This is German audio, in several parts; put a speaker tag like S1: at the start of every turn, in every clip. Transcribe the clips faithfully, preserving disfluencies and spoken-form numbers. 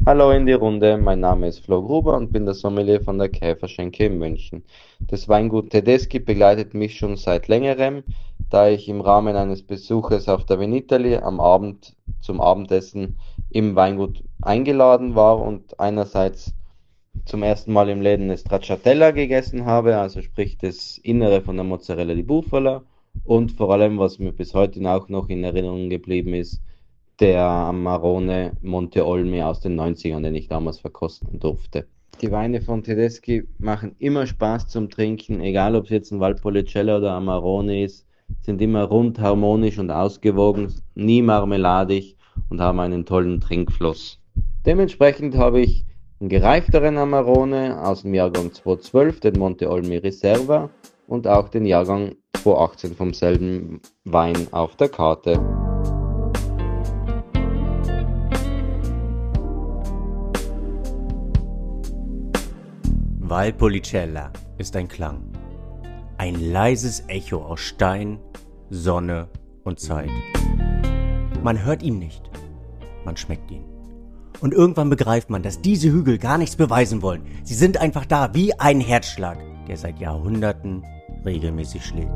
S1: Hallo in die Runde, mein Name ist Flo Gruber und bin der Sommelier von der Käferschenke in München. Das Weingut Tedeschi begleitet mich schon seit längerem, da ich im Rahmen eines Besuches auf der Vinitaly am Abend zum Abendessen im Weingut eingeladen war und einerseits zum ersten Mal im Läden eine Stracciatella gegessen habe, also sprich das Innere von der Mozzarella di Bufala, und vor allem, was mir bis heute auch noch in Erinnerung geblieben ist, der Amarone Monte Olmi aus den Neunzigern, den ich damals verkosten durfte. Die Weine von Tedeschi machen immer Spaß zum Trinken, egal ob es jetzt ein Valpolicella oder Amarone ist, sind immer rund, harmonisch und ausgewogen, nie marmeladig und haben einen tollen Trinkfluss. Dementsprechend habe ich einen gereifteren Amarone aus dem Jahrgang zweitausendzwölf, den Monte Olmi Reserva, und auch den Jahrgang zweitausendachtzehn vom selben Wein auf der Karte.
S2: Valpolicella ist ein Klang. Ein leises Echo aus Stein, Sonne und Zeit. Man hört ihm nicht, man schmeckt ihn. Und irgendwann begreift man, dass diese Hügel gar nichts beweisen wollen. Sie sind einfach da, wie ein Herzschlag, der seit Jahrhunderten regelmäßig schlägt.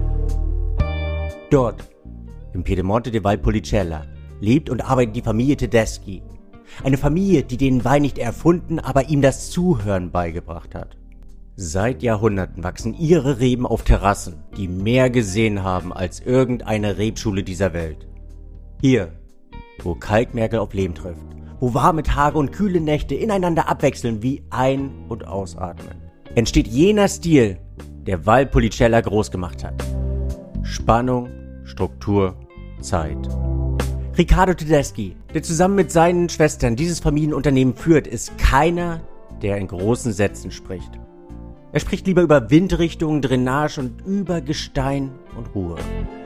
S2: Dort, im Piedemonte di Valpolicella, lebt und arbeitet die Familie Tedeschi. Eine Familie, die den Wein nicht erfunden, aber ihm das Zuhören beigebracht hat. Seit Jahrhunderten wachsen ihre Reben auf Terrassen, die mehr gesehen haben als irgendeine Rebschule dieser Welt. Hier, wo Kalkmergel auf Lehm trifft, wo warme Tage und kühle Nächte ineinander abwechseln wie Ein- und Ausatmen, entsteht jener Stil, der Valpolicella groß gemacht hat. Spannung, Struktur, Zeit. Riccardo Tedeschi, der zusammen mit seinen Schwestern dieses Familienunternehmen führt, ist keiner, der in großen Sätzen spricht. Er spricht lieber über Windrichtung, Drainage und über Gestein und Ruhe.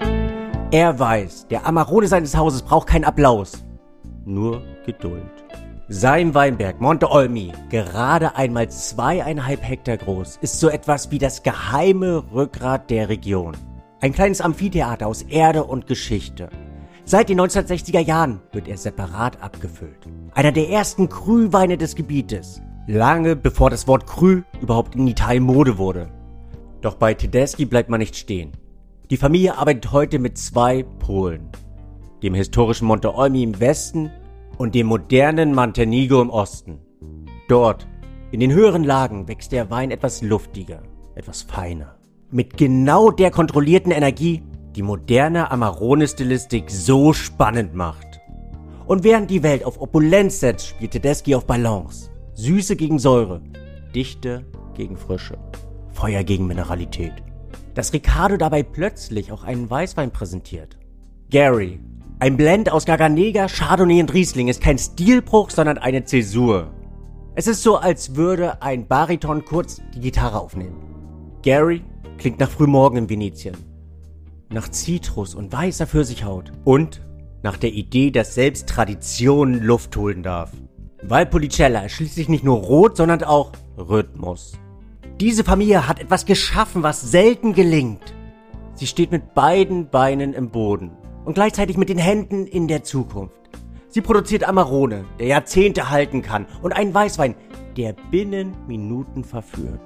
S2: Er weiß, der Amarone seines Hauses braucht keinen Applaus, nur Geduld. Sein Weinberg Monte Olmi, gerade einmal zweieinhalb Hektar groß, ist so etwas wie das geheime Rückgrat der Region. Ein kleines Amphitheater aus Erde und Geschichte. Seit den neunzehnhundertsechziger Jahren wird er separat abgefüllt. Einer der ersten Cru-Weine des Gebietes. Lange bevor das Wort Cru überhaupt in Italien Mode wurde. Doch bei Tedeschi bleibt man nicht stehen. Die Familie arbeitet heute mit zwei Polen. Dem historischen Monte Olmi im Westen und dem modernen Mantenigo im Osten. Dort, in den höheren Lagen, wächst der Wein etwas luftiger, etwas feiner. Mit genau der kontrollierten Energie, die moderne Amarone-Stilistik so spannend macht. Und während die Welt auf Opulenz setzt, spielt Tedeschi auf Balance. Süße gegen Säure, Dichte gegen Frische, Feuer gegen Mineralität. Dass Riccardo dabei plötzlich auch einen Weißwein präsentiert. Gary, ein Blend aus Garganega, Chardonnay und Riesling, ist kein Stilbruch, sondern eine Zäsur. Es ist so, als würde ein Bariton kurz die Gitarre aufnehmen. Gary klingt nach Frühmorgen in Venetien. Nach Zitrus und weißer Pfirsichhaut und nach der Idee, dass selbst Tradition Luft holen darf. Valpolicella ist schließlich nicht nur rot, sondern auch Rhythmus. Diese Familie hat etwas geschaffen, was selten gelingt. Sie steht mit beiden Beinen im Boden und gleichzeitig mit den Händen in der Zukunft. Sie produziert Amarone, der Jahrzehnte halten kann, und einen Weißwein, der binnen Minuten verführt.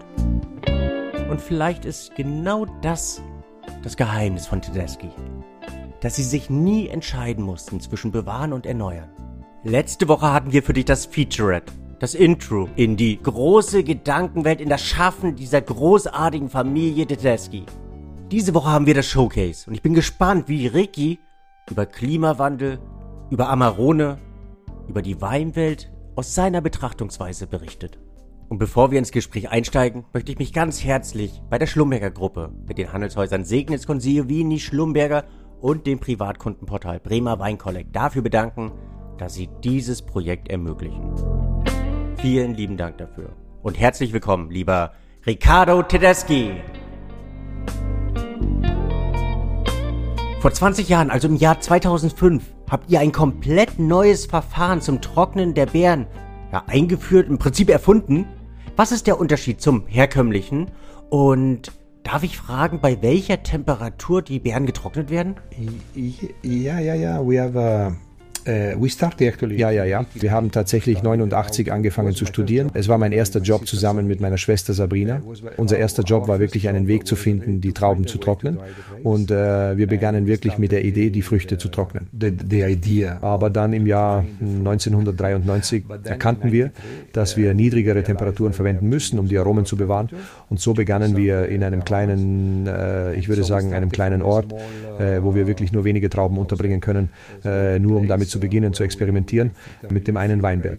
S2: Und vielleicht ist genau das das Geheimnis von Tedeschi, dass sie sich nie entscheiden mussten zwischen bewahren und erneuern. Letzte Woche hatten wir für dich das Featurette, das Intro in die große Gedankenwelt, in das Schaffen dieser großartigen Familie Tedeschi. Diese Woche haben wir das Showcase und ich bin gespannt, wie Ricky über Klimawandel, über Amarone, über die Weinwelt aus seiner Betrachtungsweise berichtet. Und bevor wir ins Gespräch einsteigen, möchte ich mich ganz herzlich bei der Schlumberger Gruppe mit den Handelshäusern Segnitz, Consigliere, Schlumberger und dem Privatkundenportal Bremer Weinkollekt dafür bedanken, dass sie dieses Projekt ermöglichen. Vielen lieben Dank dafür und herzlich willkommen, lieber Riccardo Tedeschi. Vor zwanzig Jahren, also im Jahr zweitausendfünf, habt ihr ein komplett neues Verfahren zum Trocknen der Beeren ja, eingeführt, im Prinzip erfunden. Was ist der Unterschied zum herkömmlichen? Und darf ich fragen, bei welcher Temperatur die Beeren getrocknet werden?
S3: Yeah, yeah, yeah. We have a, Uh, we started actually. Ja, ja, ja. Wir haben tatsächlich neunundachtzig angefangen zu studieren. Es war mein erster Job zusammen mit meiner Schwester Sabrina. Unser erster Job war wirklich einen Weg zu finden, die Trauben zu trocknen. Und äh, wir begannen wirklich mit der Idee, die Früchte zu trocknen. The, the idea. Aber dann im Jahr neunzehnhundertdreiundneunzig erkannten wir, dass wir niedrigere Temperaturen verwenden müssen, um die Aromen zu bewahren. Und so begannen wir in einem kleinen, äh, ich würde sagen, einem kleinen Ort, äh, wo wir wirklich nur wenige Trauben unterbringen können, äh, nur um damit zu beginnen zu experimentieren, mit dem einen Weinberg.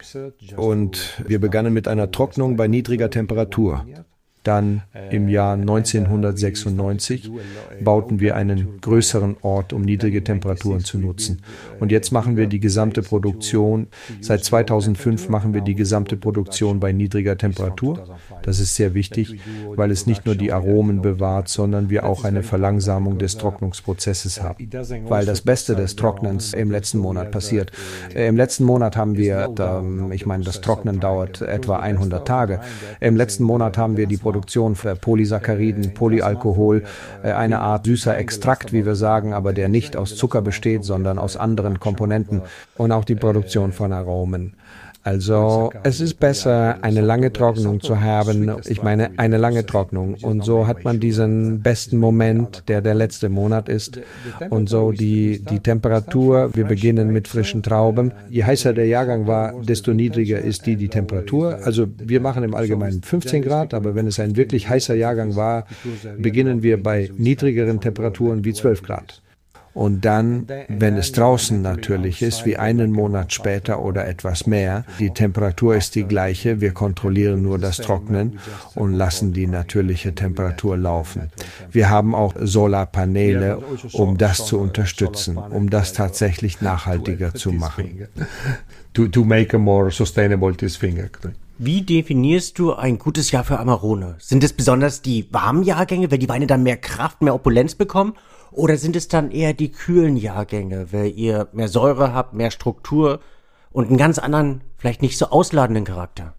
S3: Und wir begannen mit einer Trocknung bei niedriger Temperatur. Dann im Jahr neunzehnhundertsechsundneunzig bauten wir einen größeren Ort, um niedrige Temperaturen zu nutzen. Und jetzt machen wir die gesamte Produktion, seit zweitausendfünf machen wir die gesamte Produktion bei niedriger Temperatur. Das ist sehr wichtig, weil es nicht nur die Aromen bewahrt, sondern wir auch eine Verlangsamung des Trocknungsprozesses haben. Weil das Beste des Trocknens im letzten Monat passiert. Im letzten Monat haben wir, ich meine, das Trocknen dauert etwa hundert Tage. Im letzten Monat haben wir die Produktion Produktion für Polysacchariden, Polyalkohol, eine Art süßer Extrakt, wie wir sagen, aber der nicht aus Zucker besteht, sondern aus anderen Komponenten und auch die Produktion von Aromen. Also es ist besser, eine lange Trocknung zu haben, ich meine eine lange Trocknung und so hat man diesen besten Moment, der der letzte Monat ist und so die, die Temperatur, wir beginnen mit frischen Trauben. Je heißer der Jahrgang war, desto niedriger ist die, die Temperatur. Also wir machen im Allgemeinen fünfzehn Grad, aber wenn es ein wirklich heißer Jahrgang war, beginnen wir bei niedrigeren Temperaturen wie zwölf Grad. Und dann, wenn es draußen natürlich ist, wie einen Monat später oder etwas mehr, die Temperatur ist die gleiche, wir kontrollieren nur das Trocknen und lassen die natürliche Temperatur laufen. Wir haben auch Solarpaneele, um das zu unterstützen, um das tatsächlich nachhaltiger zu machen.
S4: To, to make a more sustainable this thing, actually.
S2: Wie definierst du ein gutes Jahr für Amarone? Sind es besonders die warmen Jahrgänge, weil die Weine dann mehr Kraft, mehr Opulenz bekommen? Oder sind es dann eher die kühlen Jahrgänge, weil ihr mehr Säure habt, mehr Struktur und einen ganz anderen, vielleicht nicht so ausladenden Charakter?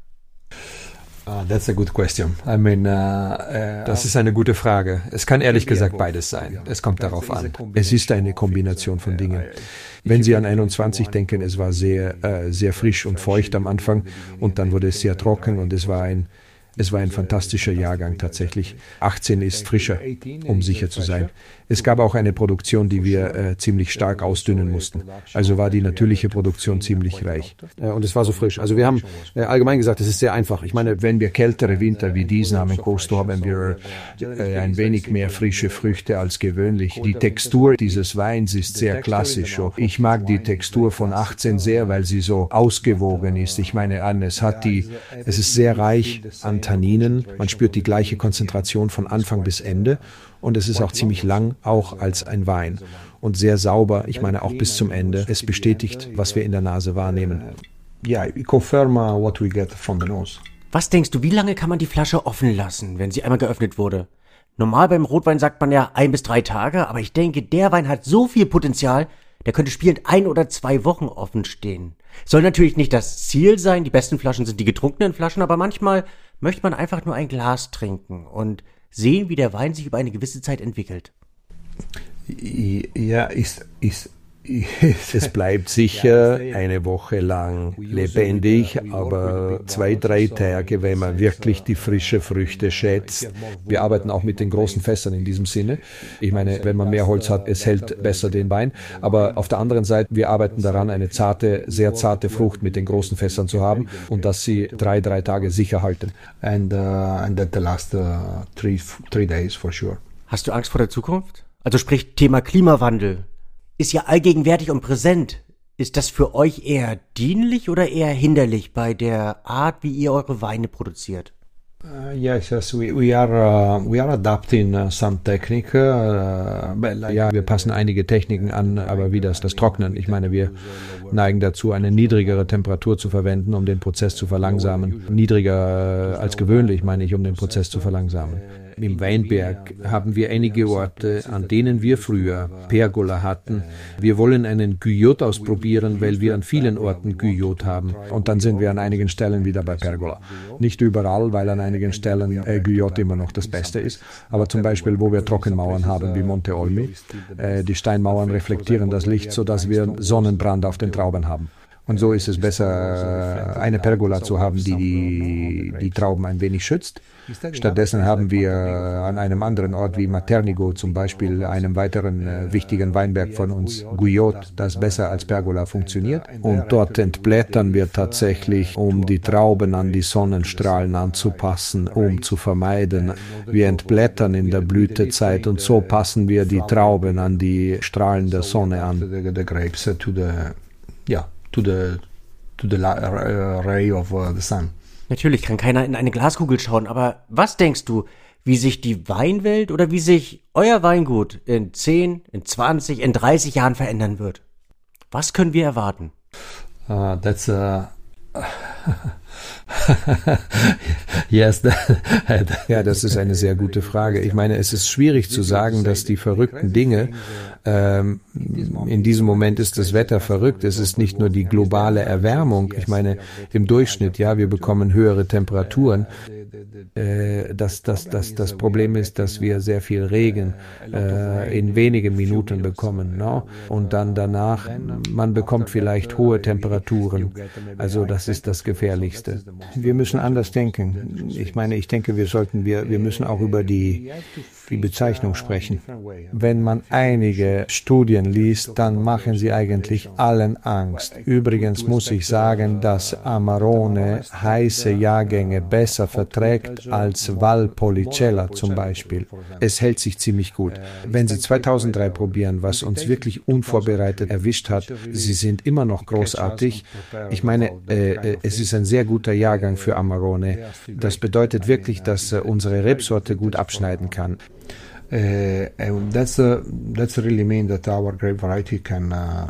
S4: Uh, that's a good question. I mean, uh, uh,
S3: das ist eine gute Frage. Es kann ehrlich gesagt beides sein. Es kommt darauf an. Es ist eine Kombination von Dingen. Wenn Sie an einundzwanzig denken, es war sehr, äh, sehr frisch und feucht am Anfang und dann wurde es sehr trocken und es war ein Es war ein fantastischer Jahrgang tatsächlich. achtzehn ist frischer, um sicher zu sein. Es gab auch eine Produktion, die wir äh, ziemlich stark ausdünnen mussten. Also war die natürliche Produktion ziemlich reich. Äh, und es war so frisch. Also wir haben äh, allgemein gesagt, es ist sehr einfach. Ich meine, wenn wir kältere Winter wie diesen haben in Costo, haben wir äh, ein wenig mehr frische Früchte als gewöhnlich. Die Textur dieses Weins ist sehr klassisch. Ich mag die Textur von achtzehn sehr, weil sie so ausgewogen ist. Ich meine an, es hat die, es ist sehr reich an Tanninen. Man spürt die gleiche Konzentration von Anfang bis Ende. Und es ist auch ziemlich lang, auch als ein Wein. Und sehr sauber, ich meine auch bis zum Ende. Es bestätigt, was wir in der Nase wahrnehmen.
S4: Yeah, it confirm what we get from the nose.
S2: Was denkst du, wie lange kann man die Flasche offen lassen, wenn sie einmal geöffnet wurde? Normal beim Rotwein sagt man ja ein bis drei Tage, aber ich denke, der Wein hat so viel Potenzial, der könnte spielend ein oder zwei Wochen offen stehen. Soll natürlich nicht das Ziel sein, die besten Flaschen sind die getrunkenen Flaschen, aber manchmal möchte man einfach nur ein Glas trinken und sehen, wie der Wein sich über eine gewisse Zeit entwickelt.
S4: Ja, ist, ist,
S3: es bleibt sicher eine Woche lang lebendig, aber zwei, drei Tage, wenn man wirklich die frischen Früchte schätzt. Wir arbeiten auch mit den großen Fässern in diesem Sinne. Ich meine, wenn man mehr Holz hat, es hält besser den Wein. Aber auf der anderen Seite, wir arbeiten daran, eine zarte, sehr zarte Frucht mit den großen Fässern zu haben und dass sie drei, drei Tage sicher halten.
S4: And, uh, and that the last uh, three, three days for sure.
S2: Hast du Angst vor der Zukunft? Also sprich Thema Klimawandel. Ist ja allgegenwärtig und präsent. Ist das für euch eher dienlich oder eher hinderlich bei der Art, wie ihr eure Weine produziert?
S4: Uh, yes, yes, we, we are uh, we are adapting uh, some technique. Uh,
S3: like ja, wir passen einige Techniken an, aber wie das das Trocknen. Ich meine, wir neigen dazu, eine niedrigere Temperatur zu verwenden, um den Prozess zu verlangsamen. Niedriger als gewöhnlich, meine ich, um den Prozess zu verlangsamen.
S4: im Weinberg haben wir einige Orte, an denen wir früher Pergola hatten. Wir wollen einen Guyot ausprobieren, weil wir an vielen Orten Guyot haben.
S3: Und dann sind wir an einigen Stellen wieder bei Pergola. Nicht überall, weil an einigen Stellen äh, Guyot immer noch das Beste ist. Aber zum Beispiel, wo wir Trockenmauern haben, wie Monte Olmi, äh, die Steinmauern reflektieren das Licht, sodass wir Sonnenbrand auf den Trauben haben. Und so ist es besser, eine Pergola zu haben, die die, die Trauben ein wenig schützt. Stattdessen haben wir an einem anderen Ort wie Maternigo zum Beispiel, einem weiteren äh, wichtigen Weinberg von uns, Guyot, das besser als Pergola funktioniert. Und dort entblättern wir tatsächlich, um die Trauben an die Sonnenstrahlen anzupassen, um zu vermeiden. Wir entblättern in der Blütezeit und so passen wir die Trauben an die Strahlen der Sonne an.
S4: Ja. To the, to the ray of uh, the sun.
S2: Natürlich kann keiner in eine Glaskugel schauen, aber was denkst du, wie sich die Weinwelt oder wie sich euer Weingut in zehn, in zwanzig, in dreißig Jahren verändern wird? Was können wir erwarten?
S4: Uh, that's a yes,
S3: ja, das ist eine sehr gute Frage. Ich meine, es ist schwierig zu sagen, dass die verrückten Dinge, ähm, in diesem Moment ist das Wetter verrückt. Es ist nicht nur die globale Erwärmung. Ich meine, im Durchschnitt, ja, wir bekommen höhere Temperaturen. Äh, das, das, das, das Problem ist, dass wir sehr viel Regen äh, in wenigen Minuten bekommen, no? Und dann danach, man bekommt vielleicht hohe Temperaturen. Also das ist das Gefährlichste. Wir müssen anders denken. Ich meine, ich denke, wir sollten, wir, wir müssen auch über die, die Bezeichnung sprechen. Wenn man einige Studien liest, dann machen sie eigentlich allen Angst. Übrigens muss ich sagen, dass Amarone heiße Jahrgänge besser verträgt als Valpolicella zum Beispiel. Es hält sich ziemlich gut. Wenn Sie zweitausenddrei probieren, was uns wirklich unvorbereitet erwischt hat, sie sind immer noch großartig. Ich meine, äh, es ist ein sehr guter Jahrgang für Amarone. Das bedeutet wirklich, dass äh, unsere Rebsorte gut abschneiden kann.
S4: Uh, and that's uh, that's really mean that our grape variety can uh,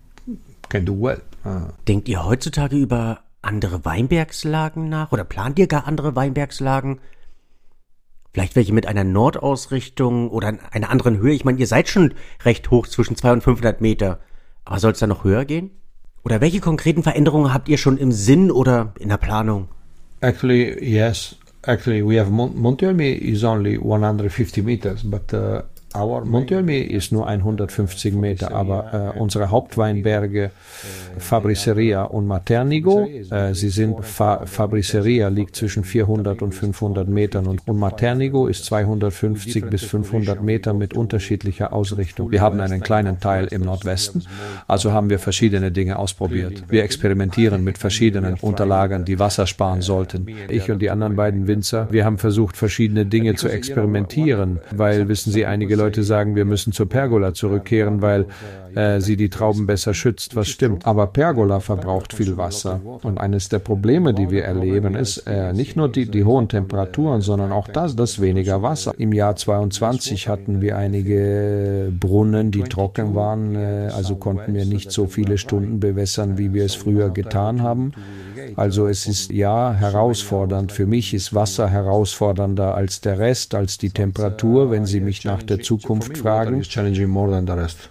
S4: can do well. Uh.
S2: Denkt ihr heutzutage über andere Weinbergslagen nach oder plant ihr gar andere Weinbergslagen? Vielleicht welche mit einer Nordausrichtung oder einer anderen Höhe? Ich meine, ihr seid schon recht hoch, zwischen zweihundert und fünfhundert Meter. Aber soll es da noch höher gehen? Oder welche konkreten Veränderungen habt ihr schon im Sinn oder in der Planung?
S4: Actually, yes. Actually, we have Mon- Monte Olmi is only one hundred fifty meters, but uh, our
S3: Monte Olmi ist nur hundertfünfzig Meter, aber äh, unsere Hauptweinberge Fabriceria und Maternigo, äh, sie sind Fa- Fabriceria liegt zwischen vierhundert und fünfhundert Metern und, und Maternigo ist zweihundertfünfzig bis fünfhundert Meter mit unterschiedlicher Ausrichtung. Wir haben einen kleinen Teil im Nordwesten, also haben wir verschiedene Dinge ausprobiert. Wir experimentieren mit verschiedenen Unterlagen, die Wasser sparen sollten. Ich und die anderen beiden Winzer, wir haben versucht, verschiedene Dinge zu experimentieren, weil, wissen Sie, einige Leute sagen, wir müssen zur Pergola zurückkehren, weil äh, sie die Trauben besser schützt, was stimmt. Aber Pergola verbraucht viel Wasser. Und eines der Probleme, die wir erleben, ist äh, nicht nur die, die hohen Temperaturen, sondern auch das, das weniger Wasser. Im Jahr zweiundzwanzig hatten wir einige Brunnen, die trocken waren, äh, also konnten wir nicht so viele Stunden bewässern, wie wir es früher getan haben. Also es ist ja herausfordernd. Für mich ist Wasser herausfordernder als der Rest, als die Temperatur, wenn Sie mich nach der Zukunft fragen.
S4: Challenging more than the rest.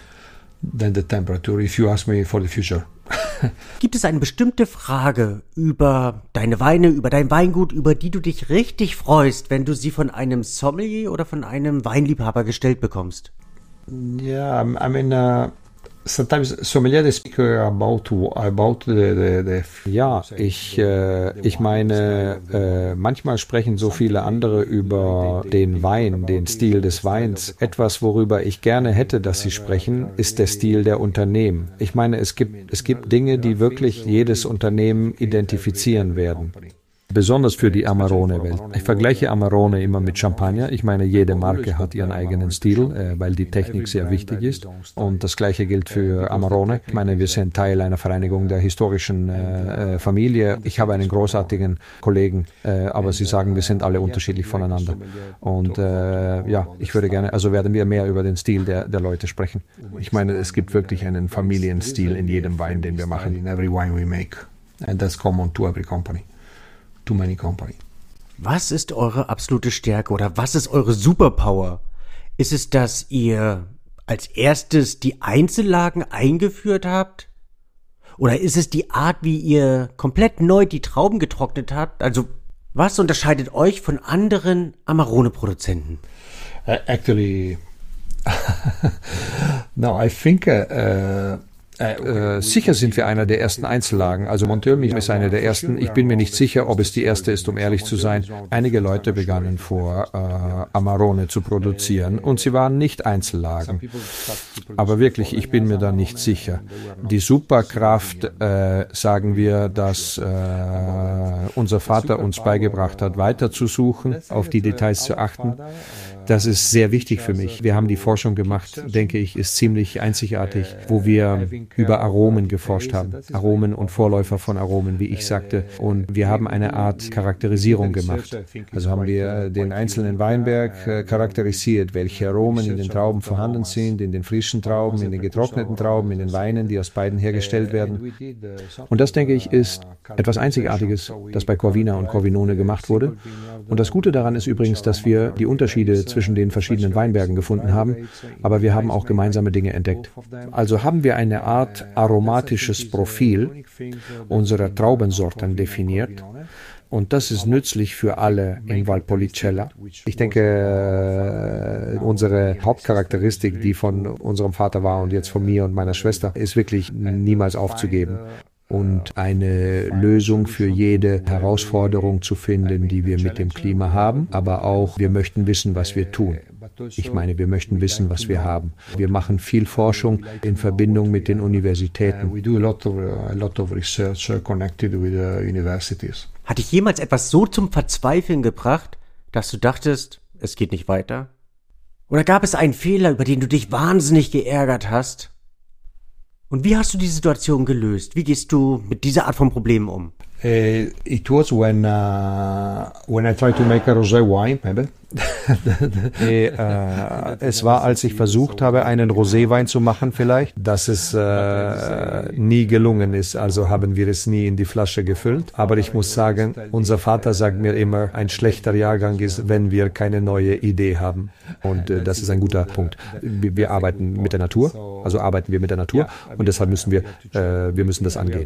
S4: Than the temperature, if you ask me for the future.
S2: Gibt es eine bestimmte Frage über deine Weine, über dein Weingut, über die du dich richtig freust, wenn du sie von einem Sommelier oder von einem Weinliebhaber gestellt bekommst?
S4: Yeah, I mean, uh, sometimes sommelier they speak about about the, the, the
S3: Ja, ich äh, ich meine, äh, manchmal sprechen so viele andere über den Wein, den Stil des Weins. Etwas, worüber ich gerne hätte, dass sie sprechen, ist der Stil der Unternehmen. Ich meine, es gibt es gibt Dinge, die wirklich jedes Unternehmen identifizieren werden. Besonders für die Amarone-Welt. Ich vergleiche Amarone immer mit Champagner. Ich meine, jede Marke hat ihren eigenen Stil, äh, weil die Technik sehr wichtig ist. Und das Gleiche gilt für Amarone. Ich meine, wir sind Teil einer Vereinigung der historischen äh, Familie. Ich habe einen großartigen Kollegen, äh, aber Sie sagen, wir sind alle unterschiedlich voneinander. Und äh, ja, ich würde gerne, also werden wir mehr über den Stil der, der Leute sprechen. Ich meine, es gibt wirklich einen Familienstil in jedem Wein, den wir machen.
S4: In every wine we make. And that's common to every company. Too many company.
S2: Was ist eure absolute Stärke oder was ist eure Superpower? Ist es, dass ihr als erstes die Einzellagen eingeführt habt? Oder ist es die Art, wie ihr komplett neu die Trauben getrocknet habt? Also, was unterscheidet euch von anderen Amarone-Produzenten?
S4: Uh, actually, no, I think uh,
S3: Äh, sicher sind wir einer der ersten Einzellagen. Also Monteuil ist einer der ersten. Ich bin mir nicht sicher, ob es die erste ist, um ehrlich zu sein. Einige Leute begannen vor äh, Amarone zu produzieren und sie waren nicht Einzellagen. Aber wirklich, ich bin mir da nicht sicher. Die Superkraft, äh, sagen wir, dass äh, unser Vater uns beigebracht hat, weiter zu suchen, auf die Details zu achten. Das ist sehr wichtig für mich. Wir haben die Forschung gemacht, denke ich, ist ziemlich einzigartig, wo wir über Aromen geforscht haben. Aromen und Vorläufer von Aromen, wie ich sagte. Und wir haben eine Art Charakterisierung gemacht. Also haben wir den einzelnen Weinberg äh, charakterisiert, welche Aromen in den Trauben vorhanden sind, in den frischen Trauben, in den getrockneten Trauben, in den Weinen, die aus beiden hergestellt werden. Und das, denke ich, ist etwas Einzigartiges, das bei Corvina und Corvinone gemacht wurde. Und das Gute daran ist übrigens, dass wir die Unterschiede zwischen den verschiedenen Weinbergen gefunden haben, aber wir haben auch gemeinsame Dinge entdeckt. Also haben wir eine Art aromatisches Profil unserer Traubensorten definiert. Und das ist nützlich für alle in Valpolicella. Ich denke, unsere Hauptcharakteristik, die von unserem Vater war und jetzt von mir und meiner Schwester, ist wirklich niemals aufzugeben. Und eine Lösung für jede Herausforderung zu finden, die wir mit dem Klima haben. Aber auch, wir möchten wissen, was wir tun. Ich meine, wir möchten wissen, was wir haben. Wir machen viel Forschung in Verbindung mit den Universitäten.
S4: We do a lot of, a lot of research connected with the universities.
S2: Hat dich jemals etwas so zum Verzweifeln gebracht, dass du dachtest, es geht nicht weiter? Oder gab es einen Fehler, über den du dich wahnsinnig geärgert hast? Und wie hast du die Situation gelöst? Wie gehst du mit dieser Art von Problemen um?
S4: Uh, it was when uh, when I tried to make a rosé wine, maybe.
S3: nee, äh, es war, als ich versucht habe, einen Roséwein zu machen vielleicht, dass es äh, nie gelungen ist. Also haben wir es nie in die Flasche gefüllt. Aber ich muss sagen, unser Vater sagt mir immer, ein schlechter Jahrgang ist, wenn wir keine neue Idee haben. Und äh, das ist ein guter Punkt. Wir, wir arbeiten mit der Natur, also arbeiten wir mit der Natur und deshalb müssen wir, äh, wir müssen das angehen.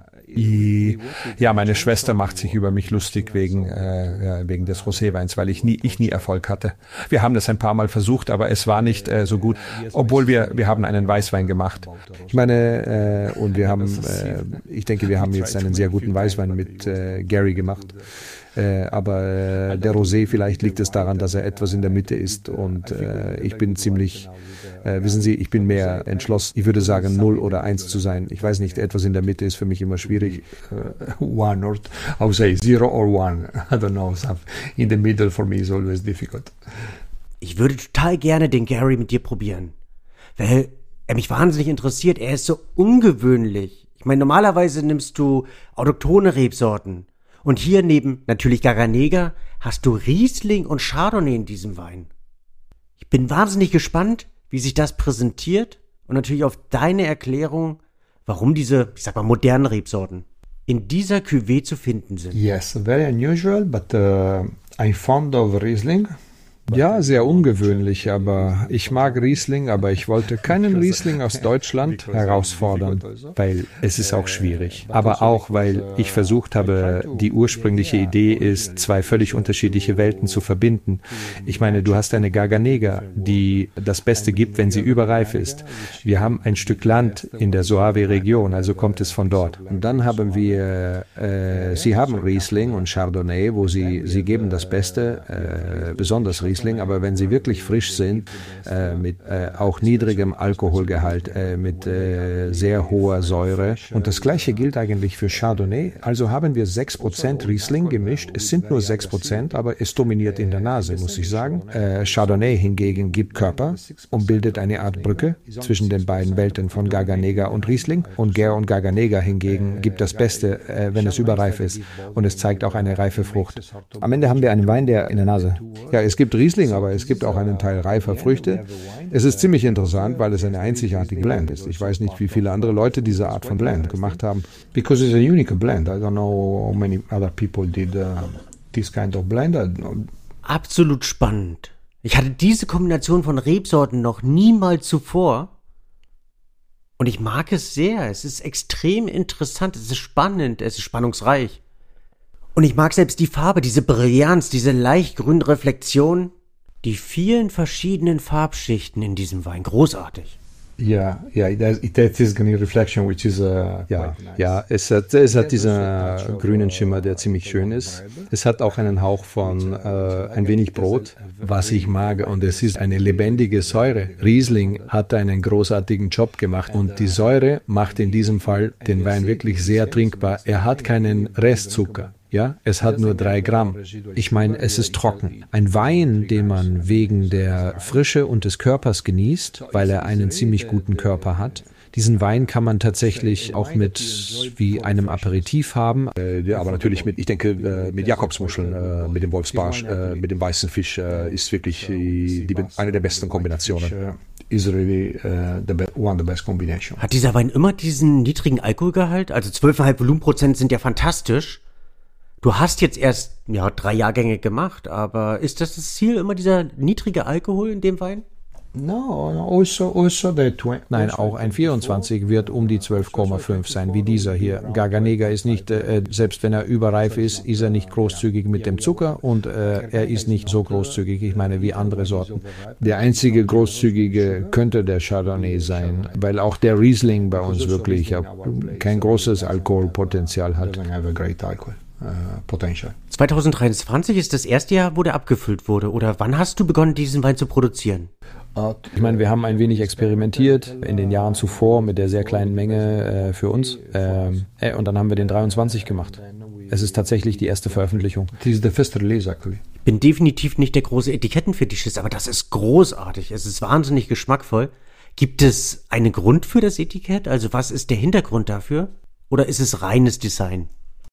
S4: Ja, meine Schwester macht sich über mich lustig wegen, äh, wegen des Roséweins, weil ich nie, ich nie Erfolg hatte. Wir haben das ein paar Mal versucht, aber es war nicht äh, so gut, obwohl wir, wir haben einen Weißwein gemacht.
S3: Ich meine, äh, und wir haben, äh, ich denke, wir haben jetzt einen sehr guten Weißwein mit äh, Gary gemacht. Äh, aber äh, der Rosé, vielleicht liegt es daran, dass er etwas in der Mitte ist und äh, ich bin ziemlich, äh, wissen Sie, ich bin mehr entschlossen, ich würde sagen null oder eins zu sein. Ich weiß nicht, etwas in der Mitte ist für mich immer schwierig.
S4: Uh, one or, I would say zero or one, I don't know, in the middle for me is always difficult.
S2: Ich würde total gerne den Gary mit dir probieren, weil er mich wahnsinnig interessiert, er ist so ungewöhnlich. Ich meine, normalerweise nimmst du autochthone Rebsorten. Und hier neben natürlich Garganega hast du Riesling und Chardonnay in diesem Wein. Ich bin wahnsinnig gespannt, wie sich das präsentiert und natürlich auf deine Erklärung, warum diese, ich sag mal, modernen Rebsorten in dieser Cuvée zu finden sind.
S4: Yes, very unusual, but uh, I'm fond of Riesling.
S3: Ja, sehr ungewöhnlich, aber ich mag Riesling, aber ich wollte keinen Riesling aus Deutschland herausfordern, weil es ist auch schwierig. Aber auch, weil ich versucht habe, die ursprüngliche Idee ist, zwei völlig unterschiedliche Welten zu verbinden. Ich meine, du hast eine Garganega, die das Beste gibt, wenn sie überreif ist. Wir haben ein Stück Land in der Soave-Region, also kommt es von dort. Und dann haben wir, äh, sie haben Riesling und Chardonnay, wo sie, sie geben das Beste, äh, besonders Riesling. Aber wenn sie wirklich frisch sind, äh, mit äh, auch niedrigem Alkoholgehalt, äh, mit äh, sehr hoher Säure. Und das Gleiche gilt eigentlich für Chardonnay. Also haben wir sechs Prozent Riesling gemischt. Es sind nur sechs Prozent, aber es dominiert in der Nase, muss ich sagen. Äh, Chardonnay hingegen gibt Körper und bildet eine Art Brücke zwischen den beiden Welten von Garganega und Riesling. Und Ger und Garganega hingegen gibt das Beste, äh, wenn es überreif ist. Und es zeigt auch eine reife Frucht. Am Ende haben wir einen Wein, der in der Nase. Ja, es gibt Riesling, aber es gibt auch einen Teil reifer Früchte. Es ist ziemlich interessant, weil es eine einzigartige Blend ist. Ich weiß nicht, wie viele andere Leute diese Art von Blend gemacht haben.
S4: Because it's a unique blend. I don't know how many other people did uh,
S3: this kind of blend.
S2: Absolut spannend. Ich hatte diese Kombination von Rebsorten noch niemals zuvor. Und ich mag es sehr. Es ist extrem interessant, es ist spannend, es ist spannungsreich. Und ich mag selbst die Farbe, diese Brillanz, diese leicht grüne Reflexion, die vielen verschiedenen Farbschichten in diesem Wein. Großartig.
S3: Ja, ja, that is green reflection, which is uh, ja, ja, es hat, es hat diesen grünen Schimmer, der ziemlich schön ist. Es hat auch einen Hauch von äh, ein wenig Brot, was ich mag, und es ist eine lebendige Säure. Riesling hat einen großartigen Job gemacht und die Säure macht in diesem Fall den Wein wirklich sehr trinkbar. Er hat keinen Restzucker. Ja, es hat nur drei Gramm. Ich meine, es ist trocken. Ein Wein, den man wegen der Frische und des Körpers genießt, weil er einen ziemlich guten Körper hat. Diesen Wein kann man tatsächlich auch mit wie einem Aperitif haben.
S5: Ja, aber natürlich mit, ich denke, mit Jakobsmuscheln, mit dem Wolfsbarsch, mit dem weißen Fisch ist wirklich die, eine der besten Kombinationen.
S3: Is really uh, the be- one of the best combination.
S2: Hat dieser Wein immer diesen niedrigen Alkoholgehalt? Also zwölf Komma fünf Volumenprozent sind ja fantastisch. Du hast jetzt erst ja, drei Jahrgänge gemacht, aber ist das das Ziel, immer dieser niedrige Alkohol in dem Wein?
S3: No, also, also the tw- Nein, auch ein vierundzwanzig wird um die zwölf Komma fünf sein, wie dieser hier. Garganega ist nicht, äh, selbst wenn er überreif ist, ist er nicht großzügig mit dem Zucker und äh, er ist nicht so großzügig, ich meine, wie andere Sorten. Der einzige großzügige könnte der Chardonnay sein, weil auch der Riesling bei uns wirklich äh, kein großes Alkoholpotenzial hat.
S2: Potential. zwanzig dreiundzwanzig ist das erste Jahr, wo der abgefüllt wurde. Oder wann hast du begonnen, diesen Wein zu produzieren?
S3: Ich meine, wir haben ein wenig experimentiert in den Jahren zuvor mit der sehr kleinen Menge äh, für uns. Ähm, äh, und dann haben wir den dreiundzwanzig gemacht. Es ist tatsächlich die erste Veröffentlichung.
S2: Ich bin definitiv nicht der große Etikettenfetischist, aber das ist großartig. Es ist wahnsinnig geschmackvoll. Gibt es einen Grund für das Etikett? Also was ist der Hintergrund dafür? Oder ist es reines Design?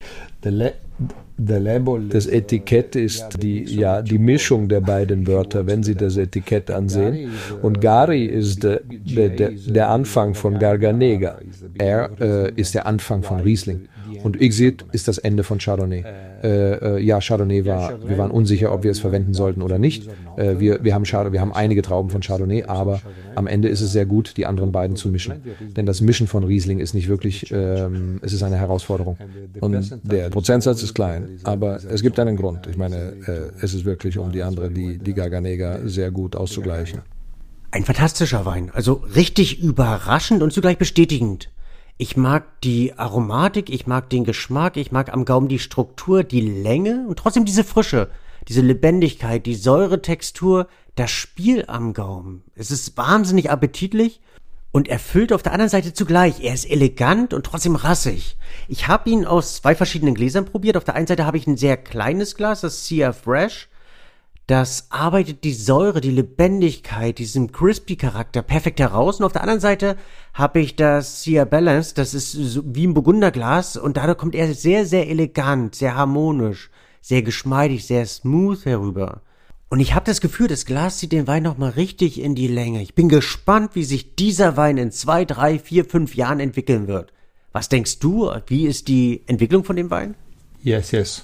S3: Das Etikett ist die, ja, die Mischung der beiden Wörter, wenn Sie das Etikett ansehen. Und Gari ist der, der, der Anfang von Garganega. Er äh, ist der Anfang von Riesling. Und Exit ist das Ende von Chardonnay. Äh, äh, ja, Chardonnay war, wir waren unsicher, ob wir es verwenden sollten oder nicht. Äh, wir, wir, haben Chard- wir haben einige Trauben von Chardonnay, aber am Ende ist es sehr gut, die anderen beiden zu mischen. Denn das Mischen von Riesling ist nicht wirklich, ähm, es ist eine Herausforderung. Und der Prozentsatz ist klein, aber es gibt einen Grund. Ich meine, äh, es ist wirklich, um die andere, die, die Garganega, sehr gut auszugleichen.
S2: Ein fantastischer Wein, also richtig überraschend und zugleich bestätigend. Ich mag die Aromatik, ich mag den Geschmack, ich mag am Gaumen die Struktur, die Länge und trotzdem diese Frische, diese Lebendigkeit, die Säuretextur, das Spiel am Gaumen. Es ist wahnsinnig appetitlich und erfüllt auf der anderen Seite zugleich. Er ist elegant und trotzdem rassig. Ich habe ihn aus zwei verschiedenen Gläsern probiert. Auf der einen Seite habe ich ein sehr kleines Glas, das Sia Fresh. Das arbeitet die Säure, die Lebendigkeit, diesen Crispy-Charakter perfekt heraus. Und auf der anderen Seite habe ich das Sia Balance, das ist so wie ein Burgunderglas. Und dadurch kommt er sehr, sehr elegant, sehr harmonisch, sehr geschmeidig, sehr smooth herüber. Und ich habe das Gefühl, das Glas zieht den Wein nochmal richtig in die Länge. Ich bin gespannt, wie sich dieser Wein in zwei, drei, vier, fünf Jahren entwickeln wird. Was denkst du? Wie ist die Entwicklung von dem Wein?
S3: Yes, yes.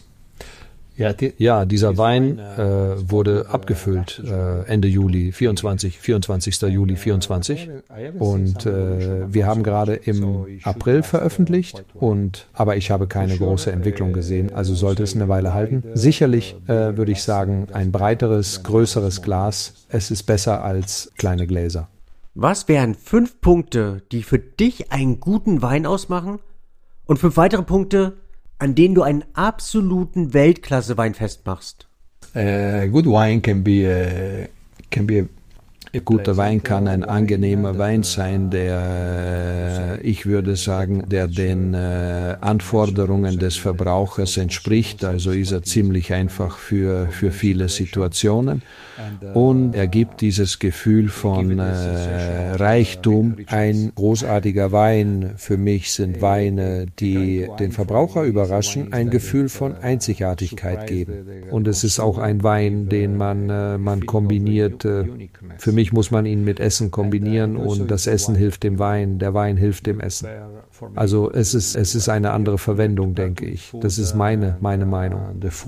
S3: Ja, dieser Wein äh, wurde abgefüllt äh, Ende Juli vierundzwanzig, vierundzwanzigster Juli vierundzwanzig und äh, wir haben gerade im April veröffentlicht und aber ich habe keine große Entwicklung gesehen, also sollte es eine Weile halten. Sicherlich äh, würde ich sagen, ein breiteres, größeres Glas, es ist besser als kleine Gläser.
S2: Was wären fünf Punkte, die für dich einen guten Wein ausmachen und fünf weitere Punkte, an denen du einen absoluten Weltklasse-Wein festmachst?
S3: Uh, good wine can be a, can be a Guter Wein kann ein angenehmer Wein sein, der, ich würde sagen, der den äh, Anforderungen des Verbrauchers entspricht. Also ist er ziemlich einfach für, für viele Situationen. Und er gibt dieses Gefühl von äh, Reichtum. Ein großartiger Wein für mich sind Weine, die den Verbraucher überraschen, ein Gefühl von Einzigartigkeit geben. Und es ist auch ein Wein, den man, äh, man kombiniert. Äh, für mich Natürlich muss man ihn mit Essen kombinieren und das Essen hilft dem Wein, der Wein hilft dem Essen. Also es ist, es ist eine andere Verwendung, denke ich. Das ist meine, meine Meinung.